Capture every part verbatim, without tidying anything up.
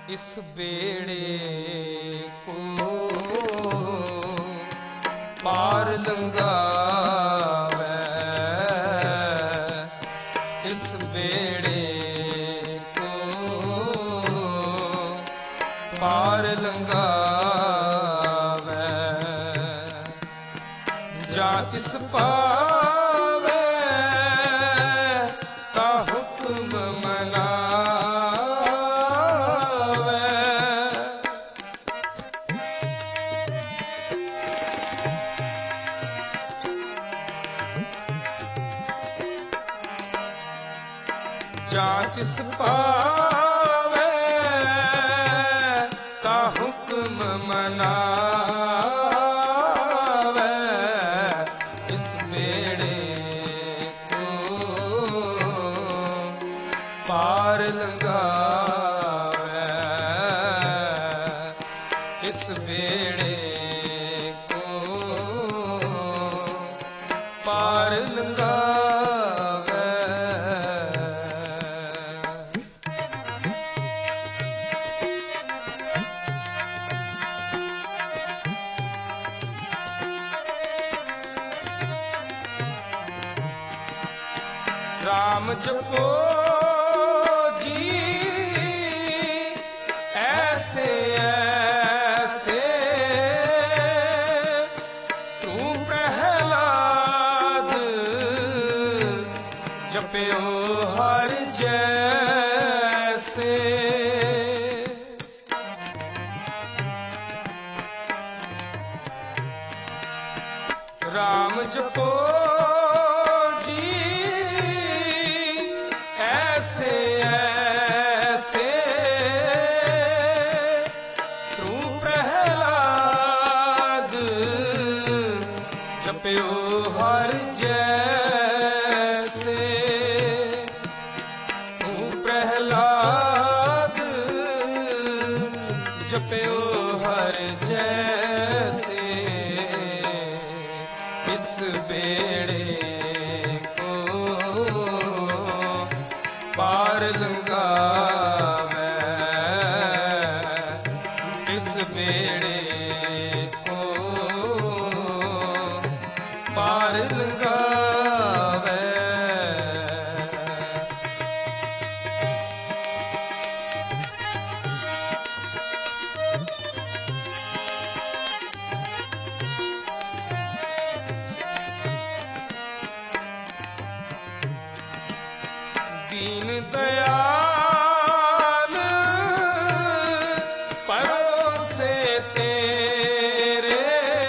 इस बेड़े को पार लंघावै, इस बेड़े को पार लंघावै। जा तिस पावै ता हुक्म मनावै। जा तिस पावै ता हुक्म मनावै। इस बेड़े को पार लंघावै, इस बेड़े को पार लंघावै। राम जपो जी ऐसे ऐसे, तू प्रहलाद जप्यो हर जैसे। राम जपो ऐसे ऐसे, तू प्रहलाद जप्यो हर जैसे। तू प्रहलाद जप्यो हर जैसे। इस बेड़े को पार लंघावै, इस बेड़े को पार लंघावै। दीन दयाल परोसे तेरे,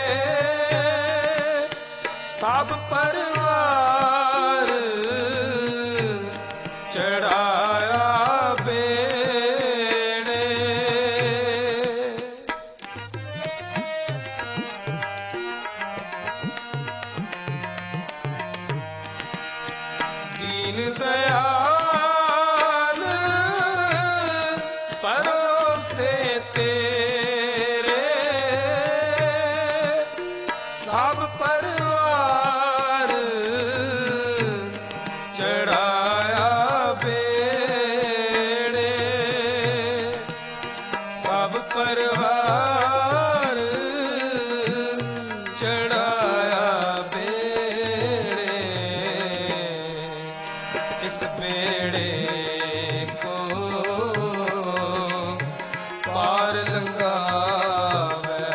सब परिवार चढ़ाया बेड़े। दीन दयाल परोसे तेरे, सब परिवार चढ़ाया बेड़े। सब परिवार चढ़ाया बेड़े। इस बेड़े को पार लंघावै,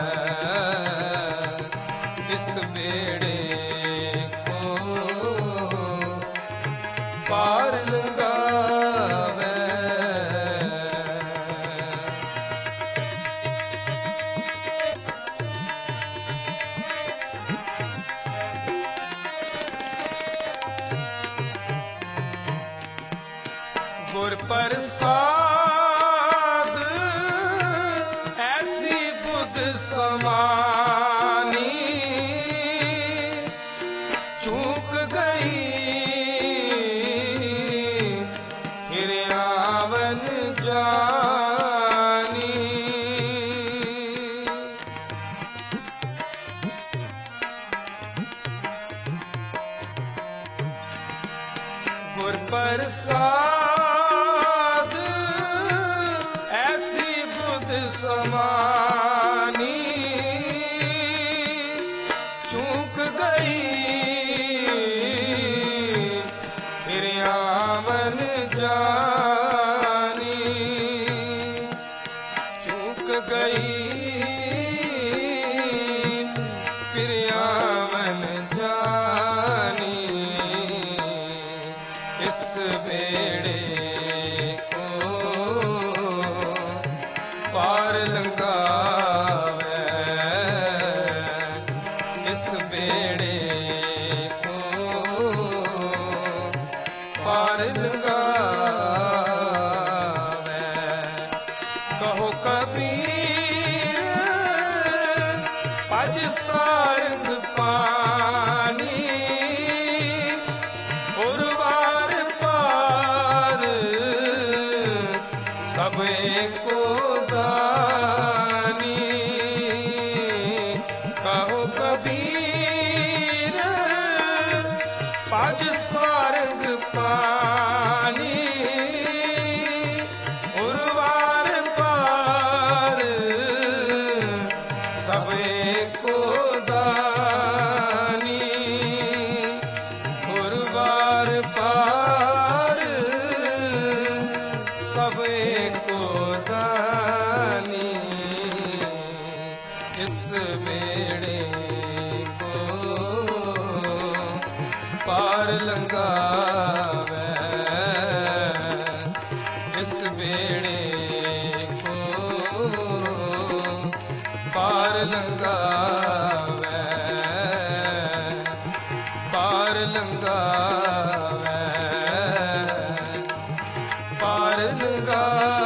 इस बेड़े को पार लंघावै। गुर प्रसाद ऐसी बुद्ध समानी, चूक गई फिर आवन जानी। गुर प्रसाद ऐसी कबीर पज सारंग पानी उर्वार पार सब एको दानी। कहो कबीर पज सारंग पानी उर्वार पार सब एको दानी। उर्वार पार सब एको दानी। इस बेड़े को पार लंघावे, इस बेड़े को पार लंघावे, पार लंघावे, पार लंघावे।